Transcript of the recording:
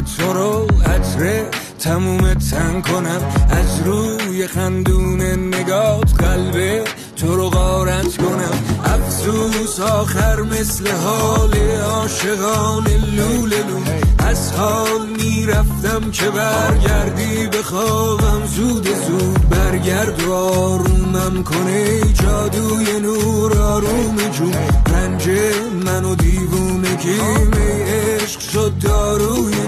تو رو عطر تموم تن کنم، از روی خندون نگات قلب تو رو غارت کنم. افسوس آخر مثل حال عاشقان لولو، از حال میرفتم که برگردی بخوابم زود زود. برگرد و آرومم کنه جادوی نور آروم جون، رنج منو دیوونگی می عشق شد داروی